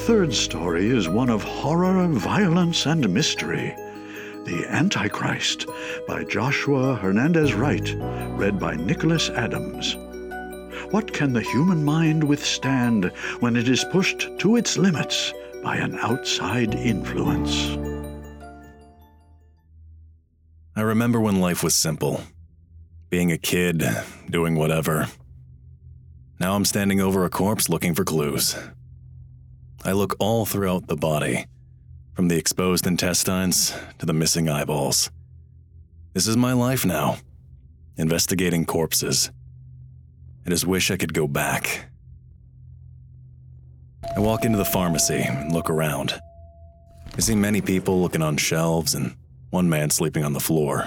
third story is one of horror, violence, and mystery. The Antichrist by Joshua Hernandez Wright, read by Nicholas Adams. What can the human mind withstand when it is pushed to its limits by an outside influence? I remember when life was simple. Being a kid, doing whatever. Now I'm standing over a corpse looking for clues. I look all throughout the body, from the exposed intestines to the missing eyeballs. This is my life now, investigating corpses. I just wish I could go back. I walk into the pharmacy and look around. I see many people looking on shelves and one man sleeping on the floor.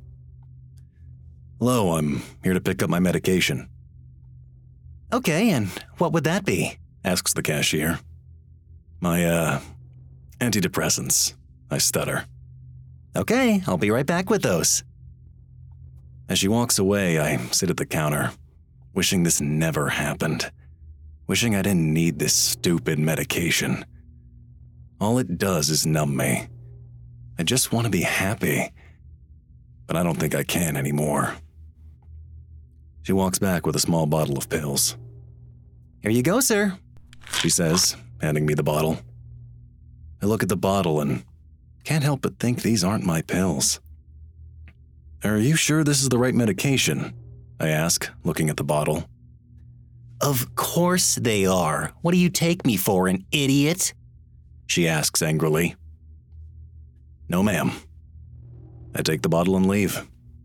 Hello, I'm here to pick up my medication. Okay, and what would that be? Asks the cashier. My, antidepressants, I stutter. Okay, I'll be right back with those. As she walks away, I sit at the counter, wishing this never happened. Wishing I didn't need this stupid medication. All it does is numb me. I just want to be happy, but I don't think I can anymore. She walks back with a small bottle of pills. Here you go, sir, she says, handing me the bottle. I look at the bottle and can't help but think these aren't my pills. Are you sure this is the right medication? I ask, looking at the bottle. Of course they are. What do you take me for, an idiot? She asks angrily. No, ma'am. I take the bottle and leave.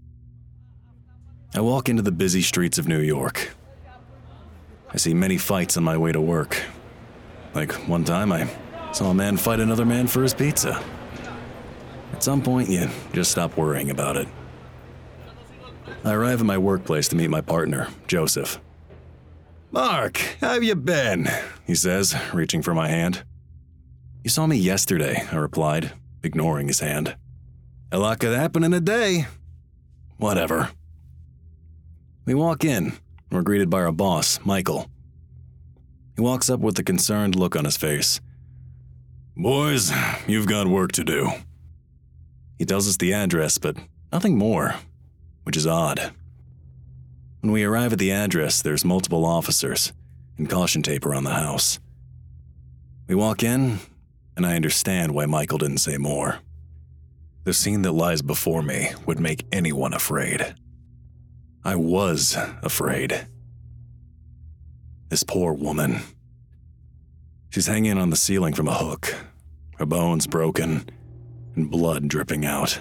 I walk into the busy streets of New York. I see many fights on my way to work. Like one time I saw a man fight another man for his pizza. At some point, you just stop worrying about it. I arrive at my workplace to meet my partner, Joseph. Mark, how have you been? He says, reaching for my hand. You saw me yesterday, I replied, ignoring his hand. A lot could happen in a day. Whatever. We walk in. We're greeted by our boss, Michael. He walks up with a concerned look on his face. Boys, you've got work to do. He tells us the address, but nothing more, which is odd. When we arrive at the address, there's multiple officers and caution tape around the house. We walk in, and I understand why Michael didn't say more. The scene that lies before me would make anyone afraid. I was afraid. This poor woman. She's hanging on the ceiling from a hook, her bones broken, and blood dripping out.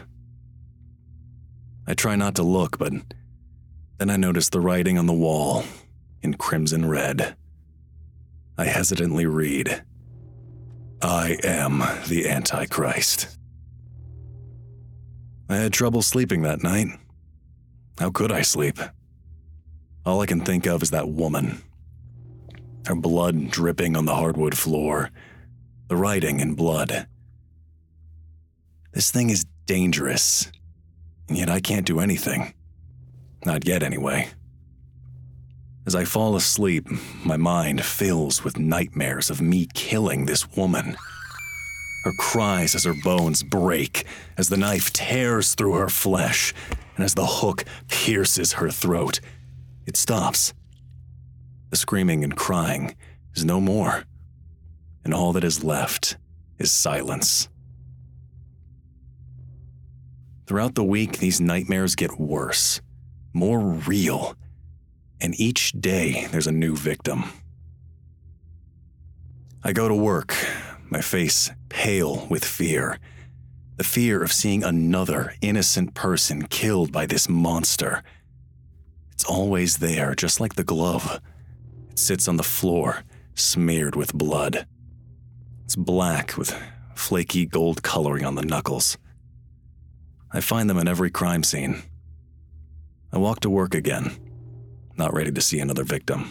I try not to look, but then I notice the writing on the wall in crimson red. I hesitantly read, I am the Antichrist. I had trouble sleeping that night. How could I sleep? All I can think of is that woman. Her blood dripping on the hardwood floor, the writing in blood. This thing is dangerous, and yet I can't do anything. Not yet, anyway. As I fall asleep, my mind fills with nightmares of me killing this woman. Her cries as her bones break, as the knife tears through her flesh, and as the hook pierces her throat. It stops. The screaming and crying is no more, and all that is left is silence. Throughout the week, these nightmares get worse, more real, and each day there's a new victim. I go to work, my face pale with fear. The fear of seeing another innocent person killed by this monster. It's always there, just like the glove. It sits on the floor, smeared with blood. It's black with flaky gold coloring on the knuckles. I find them in every crime scene. I walk to work again, not ready to see another victim.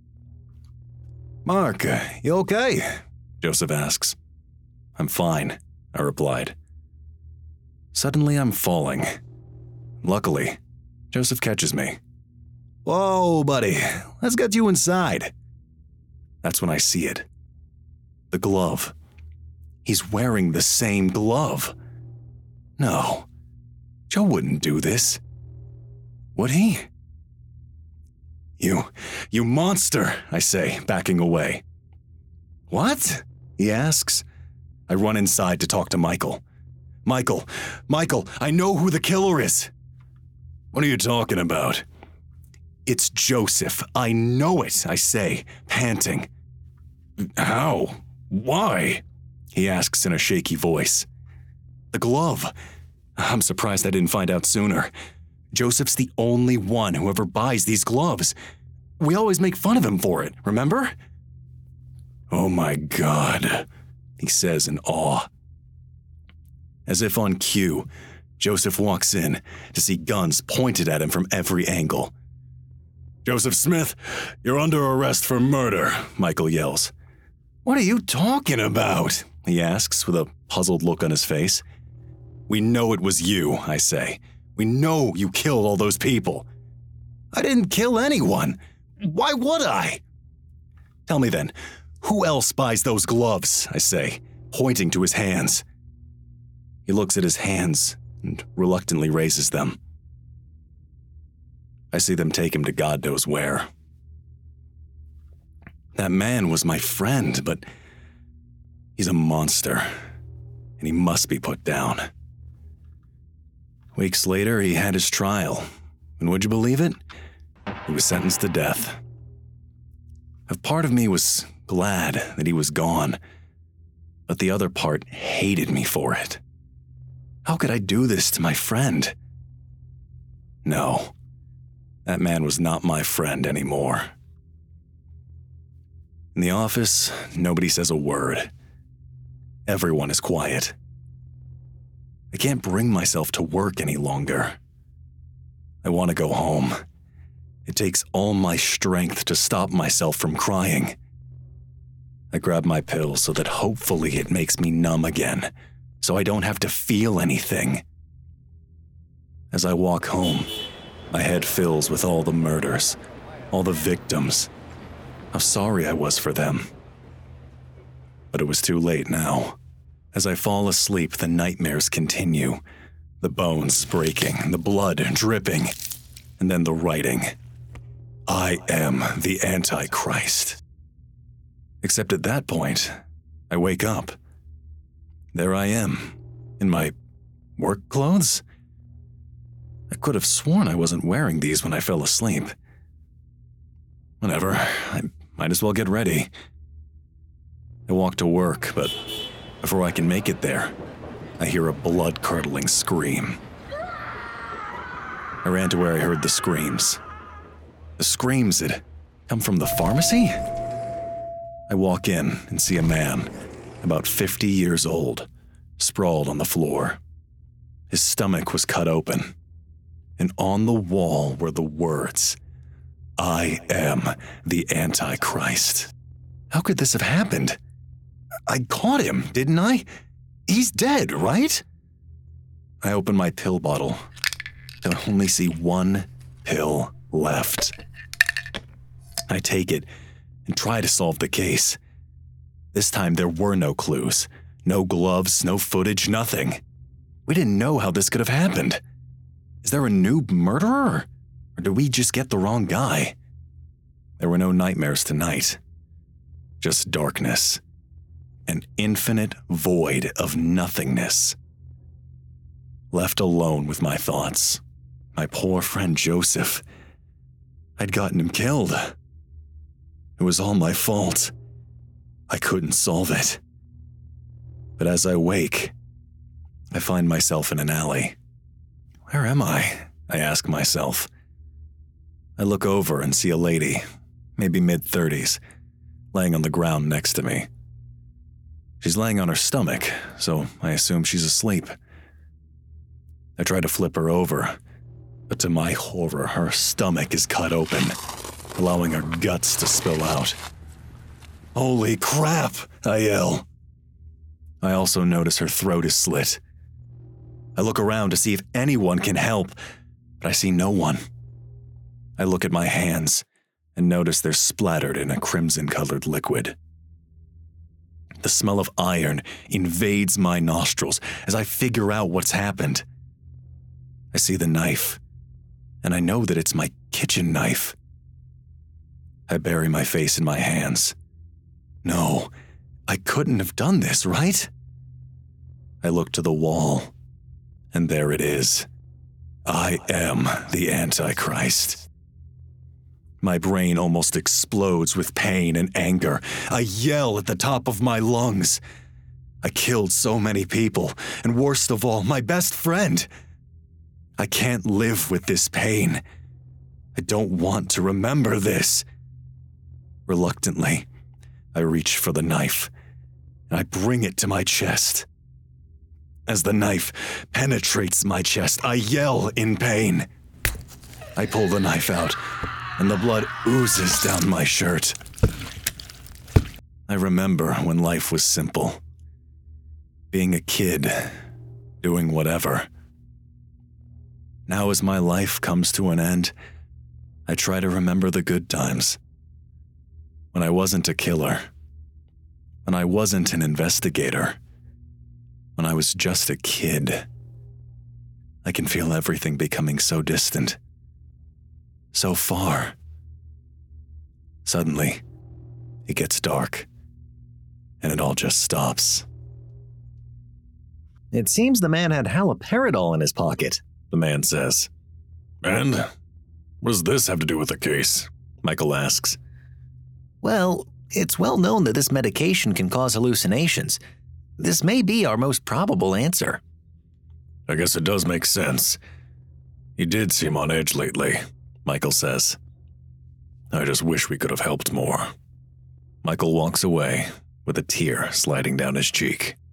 Mark, you okay? Joseph asks. I'm fine, I replied. Suddenly I'm falling. Luckily, Joseph catches me. Whoa, buddy, let's get you inside. That's when I see it. The glove. He's wearing the same glove. No, Joe wouldn't do this. Would he? You monster, I say, backing away. What? He asks. I run inside to talk to Michael. Michael, I know who the killer is. What are you talking about? It's Joseph. I know it, I say, panting. How? Why? He asks in a shaky voice. The glove. I'm surprised I didn't find out sooner. Joseph's the only one who ever buys these gloves. We always make fun of him for it, remember? Oh my God, he says in awe. As if on cue, Joseph walks in to see guns pointed at him from every angle. Joseph Smith, you're under arrest for murder, Michael yells. What are you talking about? He asks with a puzzled look on his face. We know it was you, I say. We know you killed all those people. I didn't kill anyone. Why would I? Tell me then, who else buys those gloves? I say, pointing to his hands. He looks at his hands and reluctantly raises them. I see them take him to God knows where. That man was my friend, but he's a monster, and he must be put down. Weeks later, he had his trial, and would you believe it? He was sentenced to death. A part of me was glad that he was gone, but the other part hated me for it. How could I do this to my friend? No, that man was not my friend anymore. In the office, nobody says a word. Everyone is quiet. I can't bring myself to work any longer. I want to go home. It takes all my strength to stop myself from crying. I grab my pill so that hopefully it makes me numb again, so I don't have to feel anything. As I walk home, my head fills with all the murders, all the victims. How sorry I was for them. But it was too late now. As I fall asleep, the nightmares continue. The bones breaking, the blood dripping, and then the writing. I am the Antichrist. Except at that point, I wake up. There I am, in my work clothes? I could have sworn I wasn't wearing these when I fell asleep. Whatever, I might as well get ready. I walk to work, but before I can make it there, I hear a blood-curdling scream. I ran to where I heard the screams. The screams had come from the pharmacy? I walk in and see a man, about 50 years old, sprawled on the floor. His stomach was cut open, and on the wall were the words, I am the Antichrist. How could this have happened? I caught him, didn't I? He's dead, right? I open my pill bottle to only see one pill left. I take it and try to solve the case. This time there were no clues, no gloves, no footage, nothing. We didn't know how this could have happened. Is there a new murderer? Or did we just get the wrong guy? There were no nightmares tonight. Just darkness. An infinite void of nothingness. Left alone with my thoughts. My poor friend Joseph. I'd gotten him killed. It was all my fault. I couldn't solve it. But as I wake, I find myself in an alley. Where am I? I ask myself. I look over and see a lady, maybe mid-30s, laying on the ground next to me. She's laying on her stomach, so I assume she's asleep. I try to flip her over, but to my horror, her stomach is cut open, allowing her guts to spill out. Holy crap, I yell. I also notice her throat is slit. I look around to see if anyone can help, but I see no one. I look at my hands and notice they're splattered in a crimson-colored liquid. The smell of iron invades my nostrils as I figure out what's happened. I see the knife, and I know that it's my kitchen knife. I bury my face in my hands. No, I couldn't have done this, right? I look to the wall, and there it is. I am the Antichrist. My brain almost explodes with pain and anger. I yell at the top of my lungs. I killed so many people, and worst of all, my best friend. I can't live with this pain. I don't want to remember this. Reluctantly, I reach for the knife, and I bring it to my chest. As the knife penetrates my chest, I yell in pain. I pull the knife out, and the blood oozes down my shirt. I remember when life was simple. Being a kid, doing whatever. Now as my life comes to an end, I try to remember the good times. When I wasn't a killer. When I wasn't an investigator. When I was just a kid. I can feel everything becoming so distant. So far. Suddenly, it gets dark, and it all just stops. It seems the man had haloperidol in his pocket, The man says. And what does this have to do with the case? Michael asks. Well, it's well known that this medication can cause hallucinations. This may be our most probable answer. I guess it does make sense. He did seem on edge lately, Michael says. I just wish we could have helped more. Michael walks away with a tear sliding down his cheek.